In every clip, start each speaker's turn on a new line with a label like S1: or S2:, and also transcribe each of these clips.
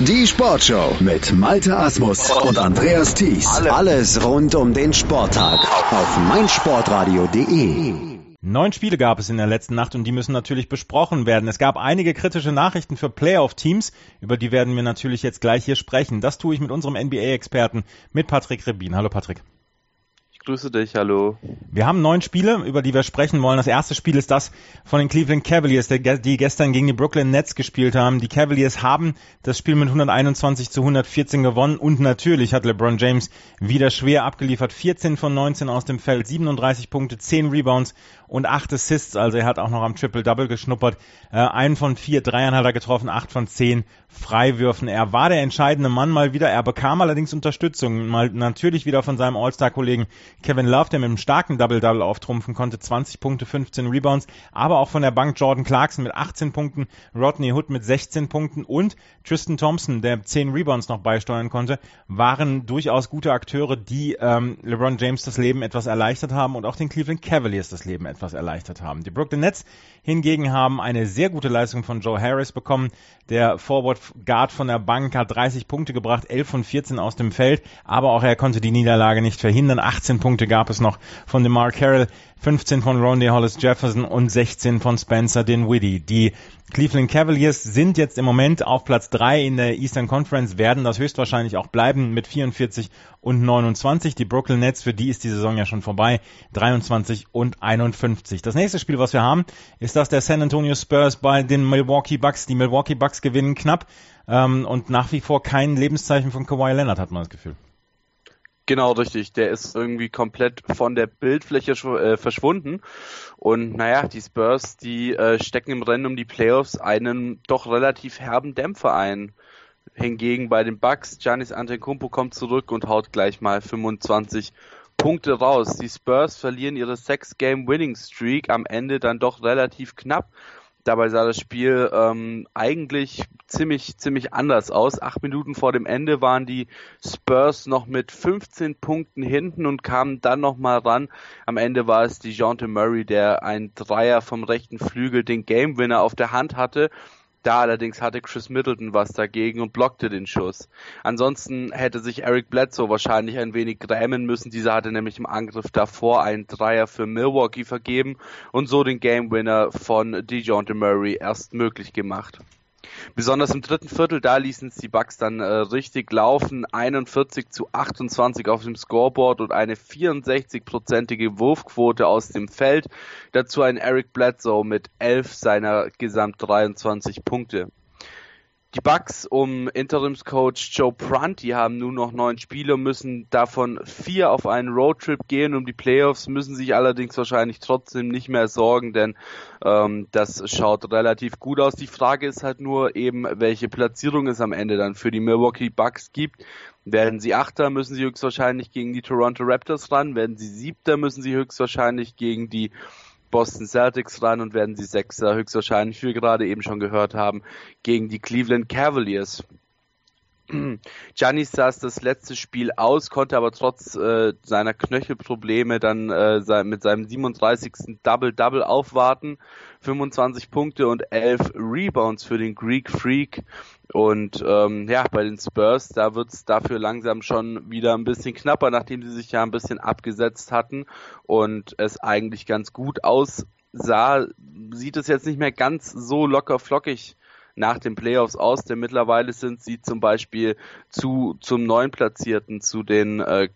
S1: Die Sportshow mit Malte Asmus und Andreas Thies. Alles rund um den Sporttag auf meinsportradio.de.
S2: 9 Spiele gab es in der letzten Nacht und die müssen natürlich besprochen werden. Es gab einige kritische Nachrichten für Playoff-Teams, über die werden wir natürlich jetzt gleich hier sprechen. Das tue ich mit unserem NBA-Experten, mit Patrick Rebin. Hallo Patrick.
S3: Grüße dich, hallo.
S2: Wir haben 9 Spiele, über die wir sprechen wollen. Das erste Spiel ist das von den Cleveland Cavaliers, die gestern gegen die Brooklyn Nets gespielt haben. Die Cavaliers haben das Spiel mit 121-114 gewonnen und natürlich hat LeBron James wieder schwer abgeliefert. 14 von 19 aus dem Feld, 37 Punkte, 10 Rebounds und 8 Assists. Also er hat auch noch am Triple-Double geschnuppert. 1 von 4 Dreiern hat er getroffen, 8 von 10 Freiwürfen. Er war der entscheidende Mann mal wieder. Er bekam allerdings Unterstützung, mal natürlich wieder von seinem All-Star-Kollegen Kevin Love, der mit einem starken Double-Double auftrumpfen konnte, 20 Punkte, 15 Rebounds, aber auch von der Bank Jordan Clarkson mit 18 Punkten, Rodney Hood mit 16 Punkten und Tristan Thompson, der 10 Rebounds noch beisteuern konnte, waren durchaus gute Akteure, die LeBron James das Leben etwas erleichtert haben und auch den Cleveland Cavaliers das Leben etwas erleichtert haben. Die Brooklyn Nets hingegen haben eine sehr gute Leistung von Joe Harris bekommen. Der Forward Guard von der Bank hat 30 Punkte gebracht, 11 von 14 aus dem Feld, aber auch er konnte die Niederlage nicht verhindern. 18 Punkte gab es noch von DeMar Carroll, 15 von Rondae Hollis-Jefferson und 16 von Spencer Dinwiddie. Die Cleveland Cavaliers sind jetzt im Moment auf Platz 3 in der Eastern Conference, werden das höchstwahrscheinlich auch bleiben mit 44 und 29. Die Brooklyn Nets, für die ist die Saison ja schon vorbei, 23 und 51. Das nächste Spiel, was wir haben, ist das der San Antonio Spurs bei den Milwaukee Bucks. Die Milwaukee Bucks gewinnen knapp und nach wie vor kein Lebenszeichen von Kawhi Leonard, hat man das Gefühl.
S3: Genau, richtig. Der ist irgendwie komplett von der Bildfläche verschwunden. Und naja, die Spurs, die stecken im Rennen um die Playoffs einen doch relativ herben Dämpfer ein. Hingegen bei den Bucks, Giannis Antetokounmpo kommt zurück und haut gleich mal 25 Punkte raus. Die Spurs verlieren ihre 6-Game-Winning-Streak am Ende dann doch relativ knapp. Dabei sah das Spiel eigentlich ziemlich anders aus. 8 Minuten vor dem Ende waren die Spurs noch mit 15 Punkten hinten und kamen dann nochmal ran. Am Ende war es DeJounte Murray, der einen Dreier vom rechten Flügel, den Game Winner, auf der Hand hatte. Da allerdings hatte Chris Middleton was dagegen und blockte den Schuss. Ansonsten hätte sich Eric Bledsoe wahrscheinlich ein wenig grämen müssen. Dieser hatte nämlich im Angriff davor einen Dreier für Milwaukee vergeben und so den Game Winner von DeJounte Murray erst möglich gemacht. Besonders im dritten Viertel, da ließen es die Bucks dann richtig laufen. 41-28 auf dem Scoreboard und eine 64-prozentige Wurfquote aus dem Feld. Dazu ein Eric Bledsoe mit 11 seiner gesamt 23 Punkte. Die Bucks um Interimscoach Joe Prunty haben nun noch 9 Spiele, müssen davon 4 auf einen Roadtrip gehen um die Playoffs, müssen sich allerdings wahrscheinlich trotzdem nicht mehr sorgen, denn das schaut relativ gut aus. Die Frage ist halt nur eben, welche Platzierung es am Ende dann für die Milwaukee Bucks gibt. Werden sie Achter, müssen sie höchstwahrscheinlich gegen die Toronto Raptors ran. Werden sie Siebter, müssen sie höchstwahrscheinlich gegen die Boston Celtics ran und werden sie Sechster höchstwahrscheinlich, wie wir gerade eben schon gehört haben, gegen die Cleveland Cavaliers. Giannis saß das letzte Spiel aus, konnte aber trotz seiner Knöchelprobleme dann mit seinem 37. Double-Double aufwarten. 25 Punkte und 11 Rebounds für den Greek Freak. Und bei den Spurs, da wird's dafür langsam schon wieder ein bisschen knapper, nachdem sie sich ja ein bisschen abgesetzt hatten und es eigentlich ganz gut aussah, sieht es jetzt nicht mehr ganz so locker flockig nach den Playoffs aus, denn mittlerweile sind sie zum Beispiel zum 9. Platzierten, zu den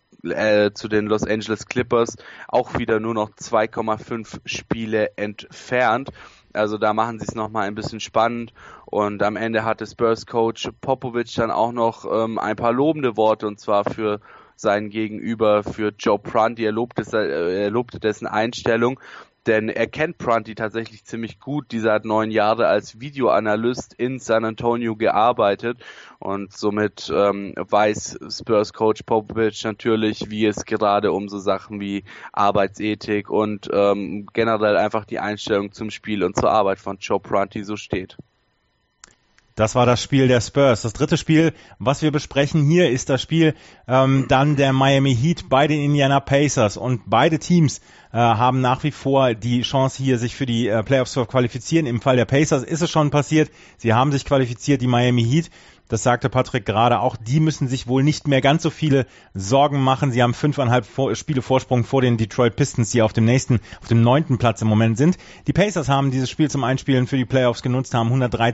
S3: Los Angeles Clippers auch wieder nur noch 2,5 Spiele entfernt. Also da machen sie es nochmal ein bisschen spannend und am Ende hatte Spurs-Coach Popovich dann auch noch ein paar lobende Worte und zwar für seinen Gegenüber, für Joe Prunty. Er lobte dessen Einstellung, denn er kennt Prunty tatsächlich ziemlich gut. Dieser hat 9 Jahre als Videoanalyst in San Antonio gearbeitet und somit weiß Spurs-Coach Popovich natürlich, wie es gerade um so Sachen wie Arbeitsethik und generell einfach die Einstellung zum Spiel und zur Arbeit von Joe Prunty so steht.
S2: Das war das Spiel der Spurs. Das dritte Spiel, was wir besprechen hier, ist das Spiel dann der Miami Heat bei den Indiana Pacers. Und beide Teams haben nach wie vor die Chance hier, sich für die Playoffs zu qualifizieren. Im Fall der Pacers ist es schon passiert. Sie haben sich qualifiziert, die Miami Heat. Das sagte Patrick gerade. Auch die müssen sich wohl nicht mehr ganz so viele Sorgen machen. Sie haben 5,5 Spiele Vorsprung vor den Detroit Pistons, die auf dem 9. Platz im Moment sind. Die Pacers haben dieses Spiel zum Einspielen für die Playoffs genutzt, haben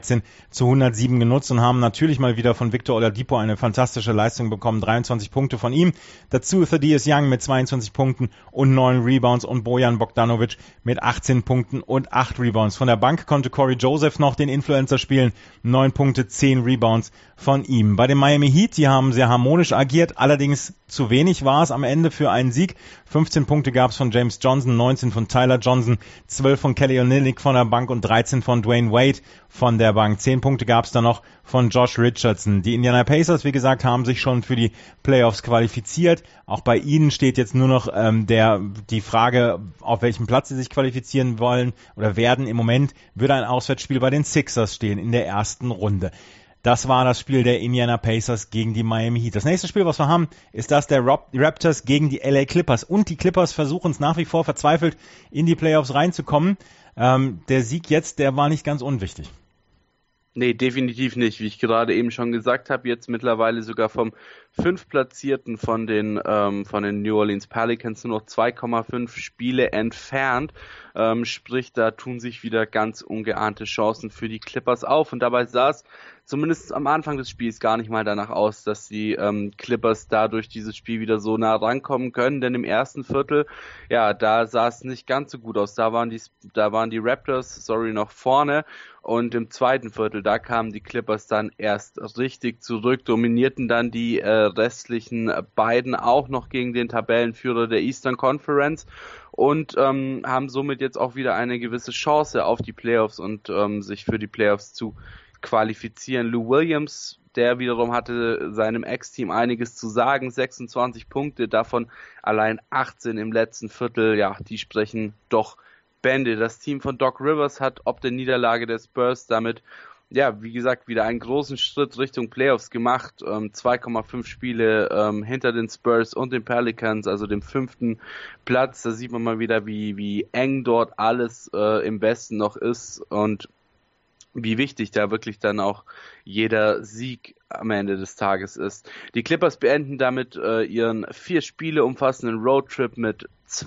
S2: 113-107 genutzt und haben natürlich mal wieder von Victor Oladipo eine fantastische Leistung bekommen. 23 Punkte von ihm. Dazu Thaddeus Young mit 22 Punkten und 9 Rebounds und Bojan Bogdanovic mit 18 Punkten und 8 Rebounds. Von der Bank konnte Corey Joseph noch den Influencer spielen. 9 Punkte, 10 Rebounds von ihm. Bei den Miami Heat, die haben sehr harmonisch agiert, allerdings zu wenig war es am Ende für einen Sieg. 15 Punkte gab es von James Johnson, 19 von Tyler Johnson, 12 von Kelly Olynyk von der Bank und 13 von Dwayne Wade von der Bank. 10 Punkte gab es dann noch von Josh Richardson. Die Indiana Pacers, wie gesagt, haben sich schon für die Playoffs qualifiziert. Auch bei ihnen steht jetzt nur noch die Frage, auf welchem Platz sie sich qualifizieren wollen oder werden. Im Moment würde ein Auswärtsspiel bei den Sixers stehen in der ersten Runde. Das war das Spiel der Indiana Pacers gegen die Miami Heat. Das nächste Spiel, was wir haben, ist das der Raptors gegen die LA Clippers. Und die Clippers versuchen es nach wie vor verzweifelt, in die Playoffs reinzukommen. Der Sieg jetzt, der war nicht ganz unwichtig.
S3: Nee, definitiv nicht. Wie ich gerade eben schon gesagt habe, jetzt mittlerweile sogar vom 5. Platzierten von den New Orleans Pelicans nur noch 2,5 Spiele entfernt. Sprich, da tun sich wieder ganz ungeahnte Chancen für die Clippers auf. Und dabei sah es zumindest am Anfang des Spiels gar nicht mal danach aus, dass die Clippers dadurch dieses Spiel wieder so nah rankommen können. Denn im ersten Viertel, ja, da sah es nicht ganz so gut aus. Da waren die Raptors, noch vorne. Und im zweiten Viertel, da kamen die Clippers dann erst richtig zurück, dominierten dann die restlichen beiden auch noch gegen den Tabellenführer der Eastern Conference und haben somit jetzt auch wieder eine gewisse Chance auf die Playoffs und sich für die Playoffs zu qualifizieren. Lou Williams, der wiederum hatte seinem Ex-Team einiges zu sagen, 26 Punkte, davon allein 18 im letzten Viertel, ja, die sprechen doch Bände. Das Team von Doc Rivers hat ob der Niederlage der Spurs damit, ja, wie gesagt, wieder einen großen Schritt Richtung Playoffs gemacht. 2,5 Spiele hinter den Spurs und den Pelicans, also dem 5. Platz. Da sieht man mal wieder, wie eng dort alles im Westen noch ist und wie wichtig da wirklich dann auch jeder Sieg am Ende des Tages ist. Die Clippers beenden damit ihren 4 Spiele umfassenden Roadtrip mit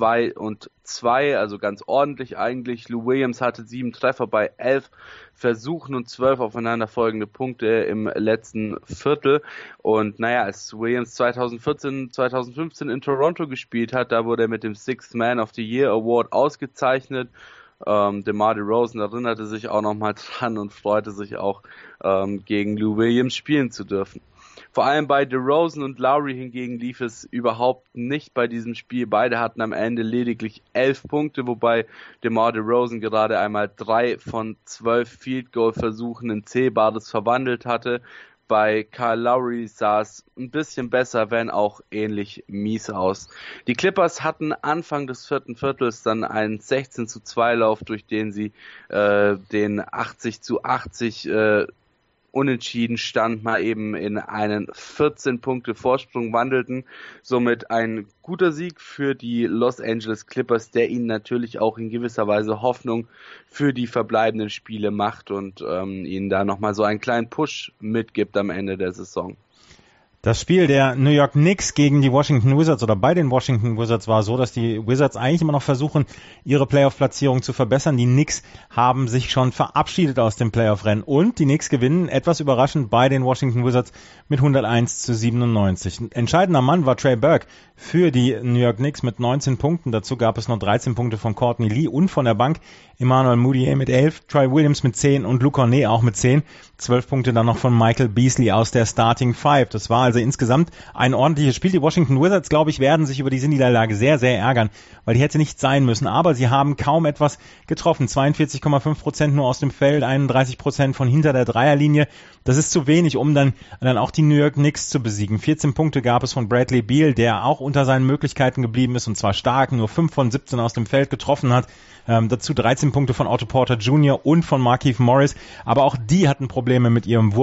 S3: 2-2, also ganz ordentlich eigentlich. Lou Williams hatte 7 Treffer bei 11 Versuchen und 12 aufeinanderfolgende Punkte im letzten Viertel. Und naja, als Williams 2014, 2015 in Toronto gespielt hat, da wurde er mit dem Sixth Man of the Year Award ausgezeichnet. DeMar DeRozan erinnerte sich auch nochmal dran und freute sich auch, gegen Lou Williams spielen zu dürfen. Vor allem bei DeRozan und Lowry hingegen lief es überhaupt nicht bei diesem Spiel. Beide hatten am Ende lediglich 11 Punkte, wobei DeMar DeRozan gerade einmal 3 von 12 Field Goal Versuchen in Zählbares verwandelt hatte. Bei Kyle Lowry sah es ein bisschen besser, wenn auch ähnlich mies aus. Die Clippers hatten Anfang des 4. Viertels dann einen 16-2 Lauf, durch den sie den 80-80 Unentschieden Stand mal eben in einen 14 Punkte Vorsprung wandelten. Somit ein guter Sieg für die Los Angeles Clippers, der ihnen natürlich auch in gewisser Weise Hoffnung für die verbleibenden Spiele macht und ihnen da nochmal so einen kleinen Push mitgibt am Ende der Saison.
S2: Das Spiel der New York Knicks gegen die Washington Wizards oder bei den Washington Wizards war so, dass die Wizards eigentlich immer noch versuchen, ihre Playoff-Platzierung zu verbessern. Die Knicks haben sich schon verabschiedet aus dem Playoff-Rennen und die Knicks gewinnen etwas überraschend bei den Washington Wizards mit 101-97. Entscheidender Mann war Trey Burke für die New York Knicks mit 19 Punkten. Dazu gab es noch 13 Punkte von Courtney Lee und von der Bank Emmanuel Mudiay mit 11, Troy Williams mit 10 und Luke Cornet auch mit 10. 12 Punkte dann noch von Michael Beasley aus der Starting Five. Das war also insgesamt ein ordentliches Spiel. Die Washington Wizards, glaube ich, werden sich über diese Niederlage sehr, sehr ärgern, weil die hätte nicht sein müssen. Aber sie haben kaum etwas getroffen. 42,5% nur aus dem Feld, 31% von hinter der Dreierlinie. Das ist zu wenig, um dann auch die New York Knicks zu besiegen. 14 Punkte gab es von Bradley Beal, der auch unter seinen Möglichkeiten geblieben ist und zwar stark, nur 5 von 17 aus dem Feld getroffen hat. Dazu 13 Punkte von Otto Porter Jr. und von Markieff Morris, aber auch die hatten Probleme mit ihrem Wurf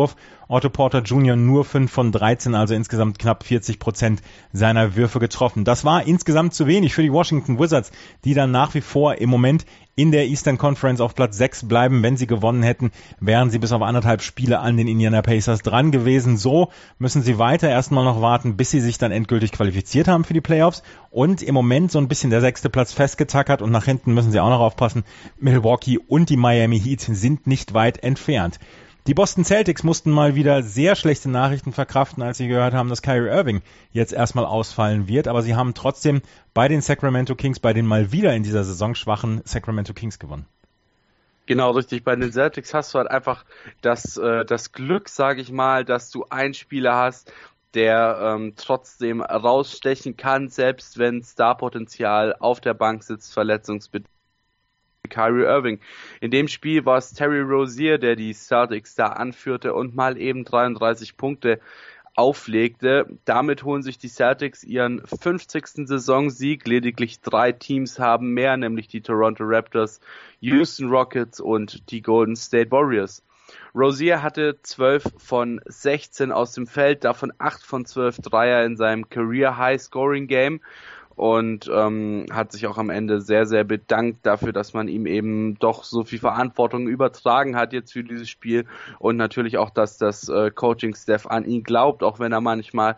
S2: Otto Porter Jr. nur 5 von 13, also insgesamt knapp 40% seiner Würfe getroffen. Das war insgesamt zu wenig für die Washington Wizards, die dann nach wie vor im Moment in der Eastern Conference auf Platz 6 bleiben. Wenn sie gewonnen hätten, wären sie bis auf 1,5 Spiele an den Indiana Pacers dran gewesen. So müssen sie weiter erstmal noch warten, bis sie sich dann endgültig qualifiziert haben für die Playoffs. Und im Moment so ein bisschen der 6. Platz festgetackert und nach hinten müssen sie auch noch aufpassen. Milwaukee und die Miami Heat sind nicht weit entfernt. Die Boston Celtics mussten mal wieder sehr schlechte Nachrichten verkraften, als sie gehört haben, dass Kyrie Irving jetzt erstmal ausfallen wird. Aber sie haben trotzdem bei den Sacramento Kings, bei den mal wieder in dieser Saison schwachen Sacramento Kings gewonnen.
S3: Genau, richtig. Bei den Celtics hast du halt einfach das Glück, sage ich mal, dass du einen Spieler hast, der trotzdem rausstechen kann, selbst wenn Starpotenzial auf der Bank sitzt, verletzungsbedingt. Kyrie Irving. In dem Spiel war es Terry Rozier, der die Celtics da anführte und mal eben 33 Punkte auflegte. Damit holen sich die Celtics ihren 50. Saisonsieg. Lediglich 3 Teams haben mehr, nämlich die Toronto Raptors, Houston Rockets und die Golden State Warriors. Rozier hatte 12 von 16 aus dem Feld, davon 8 von 12 Dreier in seinem Career High Scoring Game. Und hat sich auch am Ende sehr, sehr bedankt dafür, dass man ihm eben doch so viel Verantwortung übertragen hat jetzt für dieses Spiel und natürlich auch, dass das Coaching-Staff an ihn glaubt, auch wenn er manchmal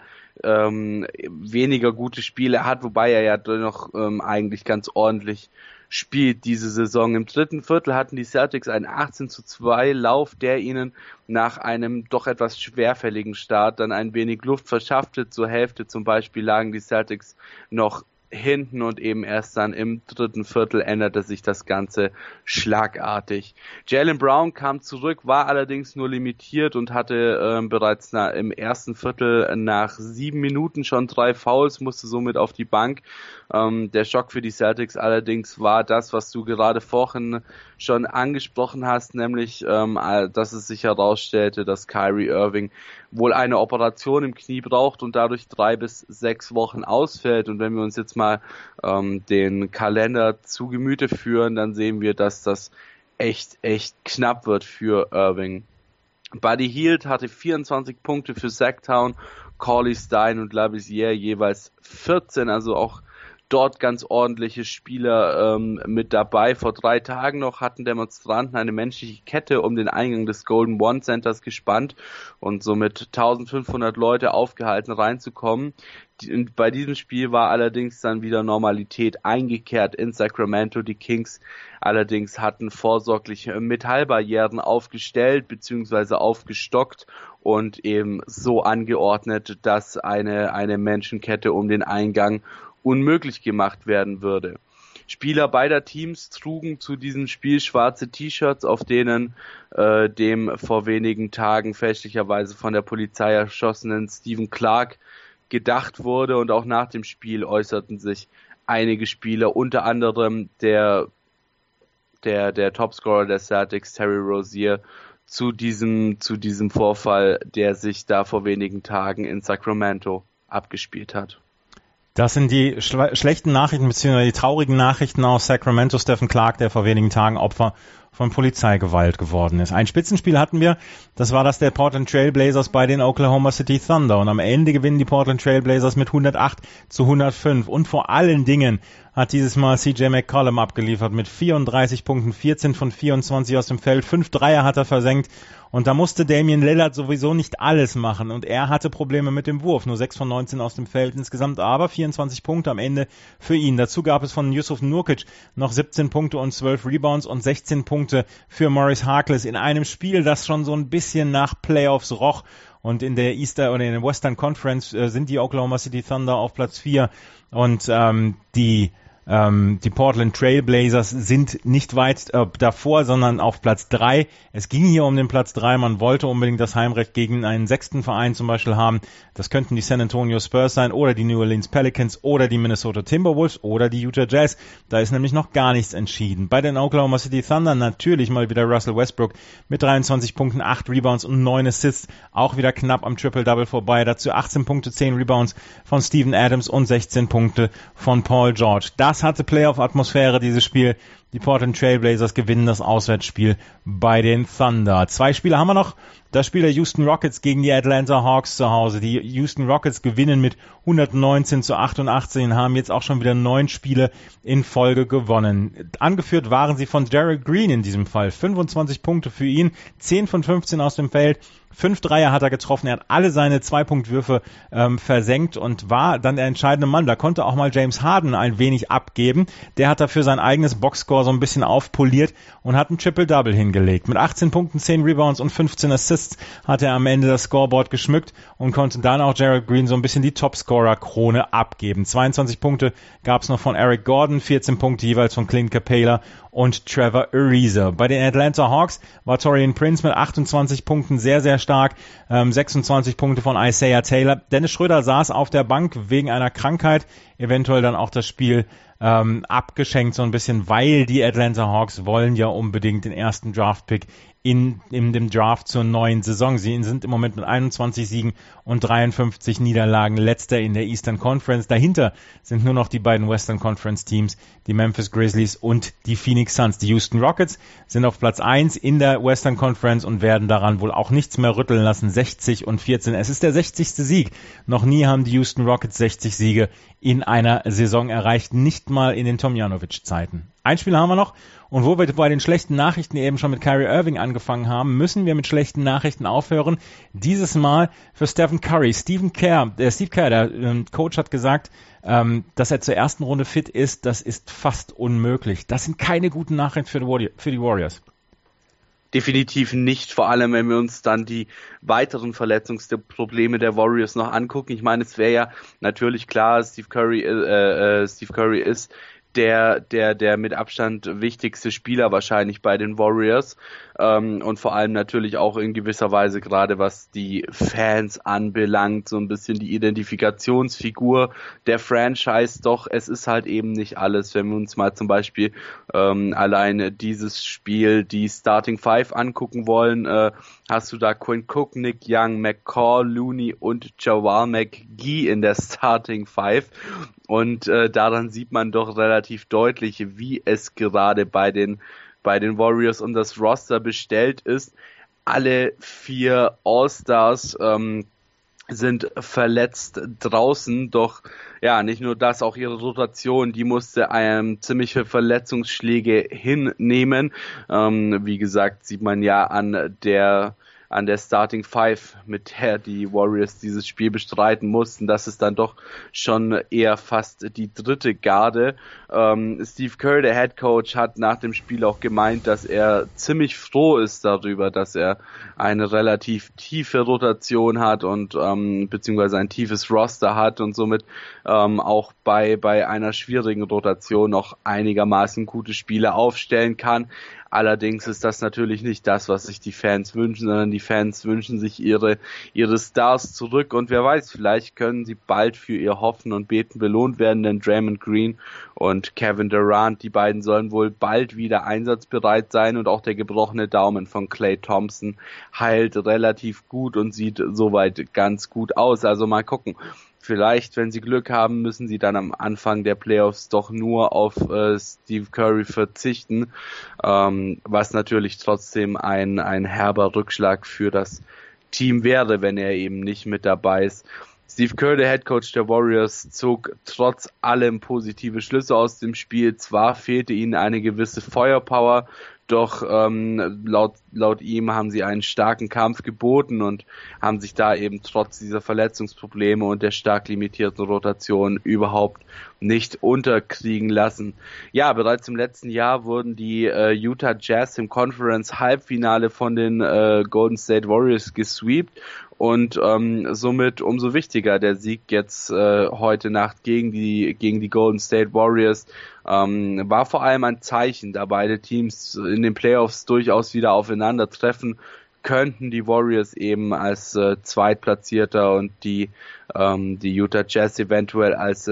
S3: weniger gute Spiele hat, wobei er ja noch eigentlich ganz ordentlich spielt diese Saison. Im 3. Viertel hatten die Celtics einen 18:2 Lauf, der ihnen nach einem doch etwas schwerfälligen Start dann ein wenig Luft verschaffte. Zur Hälfte zum Beispiel lagen die Celtics noch hinten und eben erst dann im 3. Viertel änderte sich das Ganze schlagartig. Jaylen Brown kam zurück, war allerdings nur limitiert und hatte bereits im 1. Viertel nach 7 Minuten schon 3 Fouls, musste somit auf die Bank. Der Schock für die Celtics allerdings war das, was du gerade vorhin schon angesprochen hast, nämlich, dass es sich herausstellte, dass Kyrie Irving wohl eine Operation im Knie braucht und dadurch 3 bis 6 Wochen ausfällt. Und wenn wir uns jetzt mal den Kalender zu Gemüte führen, dann sehen wir, dass das echt knapp wird für Irving. Buddy Hield hatte 24 Punkte für Sacktown, Cauley Stein und Labissiere jeweils 14, also auch dort ganz ordentliche Spieler mit dabei. Vor 3 Tagen noch hatten Demonstranten eine menschliche Kette um den Eingang des Golden One Centers gespannt und somit 1500 Leute aufgehalten reinzukommen. Bei diesem Spiel war allerdings dann wieder Normalität eingekehrt in Sacramento. Die Kings allerdings hatten vorsorglich Metallbarrieren aufgestellt bzw. aufgestockt und eben so angeordnet, dass eine Menschenkette um den Eingang unmöglich gemacht werden würde. Spieler beider Teams trugen zu diesem Spiel schwarze T-Shirts, auf denen dem vor wenigen Tagen fälschlicherweise von der Polizei erschossenen Stephen Clark gedacht wurde, und auch nach dem Spiel äußerten sich einige Spieler, unter anderem der Topscorer der Celtics, Terry Rozier, zu diesem Vorfall, der sich da vor wenigen Tagen in Sacramento abgespielt hat.
S2: Das sind die schlechten Nachrichten bzw. die traurigen Nachrichten aus Sacramento. Stephen Clark, der vor wenigen Tagen Opfer von Polizeigewalt geworden ist. Ein Spitzenspiel hatten wir, das war das der Portland Trail Blazers bei den Oklahoma City Thunder. Und am Ende gewinnen die Portland Trail Blazers mit 108-105. Und vor allen Dingen hat dieses Mal CJ McCollum abgeliefert mit 34 Punkten, 14 von 24 aus dem Feld, 5 Dreier hat er versenkt. Und da musste Damian Lillard sowieso nicht alles machen. Und er hatte Probleme mit dem Wurf. Nur 6 von 19 aus dem Feld insgesamt, aber 24 Punkte am Ende für ihn. Dazu gab es von Jusuf Nurkic noch 17 Punkte und 12 Rebounds und 16 Punkte für Maurice Harkless in einem Spiel, das schon so ein bisschen nach Playoffs roch. Und in der in der Western Conference sind die Oklahoma City Thunder auf Platz 4 und die Portland Trail Blazers sind nicht weit davor, sondern auf Platz 3. Es ging hier um den Platz 3. Man wollte unbedingt das Heimrecht gegen einen 6. Verein zum Beispiel haben. Das könnten die San Antonio Spurs sein oder die New Orleans Pelicans oder die Minnesota Timberwolves oder die Utah Jazz. Da ist nämlich noch gar nichts entschieden. Bei den Oklahoma City Thunder natürlich mal wieder Russell Westbrook mit 23 Punkten, 8 Rebounds und 9 Assists. Auch wieder knapp am Triple-Double vorbei. Dazu 18 Punkte, 10 Rebounds von Steven Adams und 16 Punkte von Paul George. Das Das hatte Playoff-Atmosphäre, dieses Spiel. Die Portland Trailblazers gewinnen das Auswärtsspiel bei den Thunder. 2 Spiele haben wir noch. Das Spiel der Houston Rockets gegen die Atlanta Hawks zu Hause. Die Houston Rockets gewinnen mit 119-88 und haben jetzt auch schon wieder 9 Spiele in Folge gewonnen. Angeführt waren sie von Gerald Green in diesem Fall. 25 Punkte für ihn, 10 von 15 aus dem Feld. 5 Dreier hat er getroffen, er hat alle seine 2-Punkt-Würfe versenkt und war dann der entscheidende Mann. Da konnte auch mal James Harden ein wenig abgeben. Der hat dafür sein eigenes Boxscore so ein bisschen aufpoliert und hat ein Triple-Double hingelegt. Mit 18 Punkten, 10 Rebounds und 15 Assists hat er am Ende das Scoreboard geschmückt und konnte dann auch Gerald Green so ein bisschen die Topscorer-Krone abgeben. 22 Punkte gab es noch von Eric Gordon, 14 Punkte jeweils von Clint Capela und Trevor Ariza. Bei den Atlanta Hawks war Taurean Prince mit 28 Punkten sehr, sehr stark. 26 Punkte von Isaiah Taylor. Dennis Schröder saß auf der Bank wegen einer Krankheit, eventuell dann auch das Spiel abgeschenkt so ein bisschen, weil die Atlanta Hawks wollen ja unbedingt den ersten Draft-Pick in dem Draft zur neuen Saison. Sie sind im Moment mit 21 Siegen und 53 Niederlagen letzter in der Eastern Conference. Dahinter sind nur noch die beiden Western Conference Teams, die Memphis Grizzlies und die Phoenix Suns. Die Houston Rockets sind auf Platz 1 in der Western Conference und werden daran wohl auch nichts mehr rütteln lassen. 60-14. Es ist der 60. Sieg. Noch nie haben die Houston Rockets 60 Siege in einer Saison erreicht. Nicht mal in den Tomljanovic-Zeiten. Ein Spiel haben wir noch. Und wo wir bei den schlechten Nachrichten eben schon mit Kyrie Irving angefangen haben, müssen wir mit schlechten Nachrichten aufhören. Dieses Mal für Stephen Curry. Steve Kerr, der Coach, hat gesagt, dass er zur ersten Runde fit ist. Das ist fast unmöglich. Das sind keine guten Nachrichten für die Warriors.
S3: Definitiv nicht, vor allem wenn wir uns dann die weiteren Verletzungsprobleme der Warriors noch angucken. Ich meine, es wäre ja natürlich klar, Steve Curry ist der mit Abstand wichtigste Spieler wahrscheinlich bei den Warriors und vor allem natürlich auch in gewisser Weise gerade was die Fans anbelangt, so ein bisschen die Identifikationsfigur der Franchise, doch es ist halt eben nicht alles. Wenn wir uns mal zum Beispiel alleine dieses Spiel, die Starting Five angucken wollen, hast du da Quinn Cook, Nick Young, McCall, Looney und Jamal McGee in der Starting Five. Und daran sieht man doch relativ deutlich, wie es gerade bei den Warriors um das Roster bestellt ist. Alle 4 All-Stars sind verletzt draußen, doch ja, nicht nur das, auch ihre Rotation, die musste ziemliche Verletzungsschläge hinnehmen. Wie gesagt, sieht man ja an der Starting Five, mit der die Warriors dieses Spiel bestreiten mussten. Das ist dann doch schon eher fast die dritte Garde. Steve Kerr, der Head Coach, hat nach dem Spiel auch gemeint, dass er ziemlich froh ist darüber, dass er eine relativ tiefe Rotation hat und beziehungsweise ein tiefes Roster hat und somit auch bei einer schwierigen Rotation noch einigermaßen gute Spiele aufstellen kann. Allerdings ist das natürlich nicht das, was sich die Fans wünschen, sondern die Fans wünschen sich ihre Stars zurück und wer weiß, vielleicht können sie bald für ihr Hoffen und Beten belohnt werden, denn Draymond Green und Kevin Durant, die beiden sollen wohl bald wieder einsatzbereit sein und auch der gebrochene Daumen von Klay Thompson heilt relativ gut und sieht soweit ganz gut aus. Also mal gucken. Vielleicht, wenn sie Glück haben, müssen sie dann am Anfang der Playoffs doch nur auf Steve Curry verzichten, was natürlich trotzdem ein herber Rückschlag für das Team wäre, wenn er eben nicht mit dabei ist. Steve Kerr, der Headcoach der Warriors, zog trotz allem positive Schlüsse aus dem Spiel. Zwar fehlte ihnen eine gewisse Firepower, doch laut ihm haben sie einen starken Kampf geboten und haben sich da eben trotz dieser Verletzungsprobleme und der stark limitierten Rotation überhaupt nicht unterkriegen lassen. Ja, bereits im letzten Jahr wurden die Utah Jazz im Conference-Halbfinale von den Golden State Warriors gesweept und somit umso wichtiger der Sieg jetzt heute Nacht gegen die Golden State Warriors. War vor allem ein Zeichen, da beide Teams in den Playoffs durchaus wieder aufeinandertreffen könnten, die Warriors eben als Zweitplatzierter und die Utah Jazz eventuell als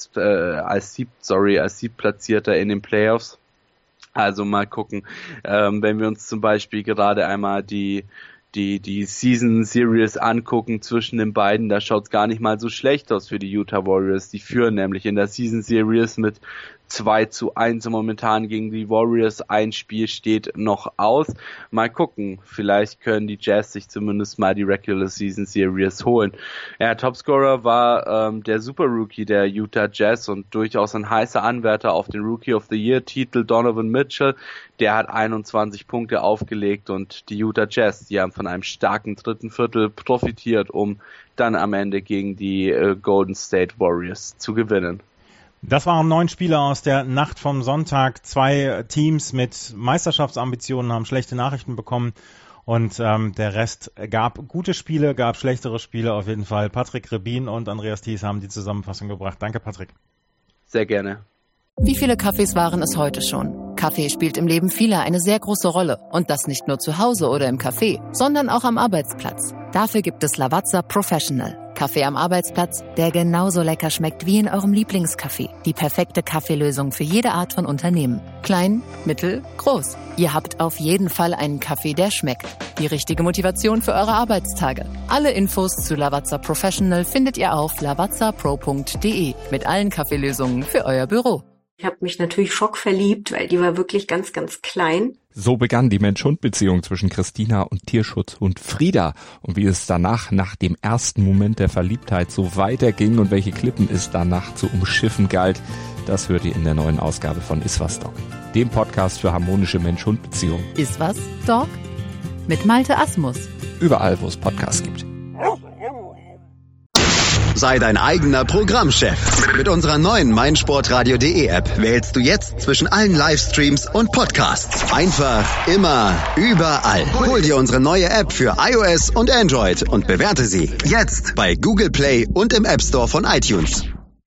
S3: Siebtplatzierter in den Playoffs. Also mal gucken, wenn wir uns zum Beispiel gerade einmal die Season Series angucken zwischen den beiden, da schaut's gar nicht mal so schlecht aus für die Utah Warriors. Die führen nämlich in der Season Series mit 2-1 momentan gegen die Warriors. Ein Spiel steht noch aus. Mal gucken, vielleicht können die Jazz sich zumindest mal die Regular Season Series holen. Ja, Topscorer war der Super Rookie der Utah Jazz und durchaus ein heißer Anwärter auf den Rookie of the Year Titel, Donovan Mitchell. Der hat 21 Punkte aufgelegt und die Utah Jazz, die haben von einem starken dritten Viertel profitiert, um dann am Ende gegen die Golden State Warriors zu gewinnen.
S2: Das waren 9 Spiele aus der Nacht vom Sonntag. 2 Teams mit Meisterschaftsambitionen haben schlechte Nachrichten bekommen und der Rest gab gute Spiele, gab schlechtere Spiele auf jeden Fall. Patrick Rebin und Andreas Thies haben die Zusammenfassung gebracht. Danke, Patrick.
S3: Sehr gerne.
S4: Wie viele Kaffees waren es heute schon? Kaffee spielt im Leben vieler eine sehr große Rolle. Und das nicht nur zu Hause oder im Café, sondern auch am Arbeitsplatz. Dafür gibt es Lavazza Professional. Kaffee am Arbeitsplatz, der genauso lecker schmeckt wie in eurem Lieblingscafé. Die perfekte Kaffeelösung für jede Art von Unternehmen. Klein, mittel, groß. Ihr habt auf jeden Fall einen Kaffee, der schmeckt. Die richtige Motivation für eure Arbeitstage. Alle Infos zu Lavazza Professional findet ihr auf lavazzapro.de mit allen Kaffeelösungen für euer Büro.
S5: Ich habe mich natürlich schockverliebt, weil die war wirklich ganz, ganz klein.
S6: So begann die Mensch-Hund-Beziehung zwischen Christina und Tierschutzhund Frieda. Und wie es danach, nach dem ersten Moment der Verliebtheit, so weiterging und welche Klippen es danach zu umschiffen galt, das hört ihr in der neuen Ausgabe von Iswas Dog, dem Podcast für harmonische Mensch-Hund-Beziehungen.
S4: Iswas Dog? Mit Malte Asmus.
S6: Überall, wo es Podcasts gibt.
S1: Sei dein eigener Programmchef. Mit unserer neuen meinsportradio.de App wählst du jetzt zwischen allen Livestreams und Podcasts. Einfach, immer, überall. Hol dir unsere neue App für iOS und Android und bewerte sie jetzt bei Google Play und im App Store von iTunes.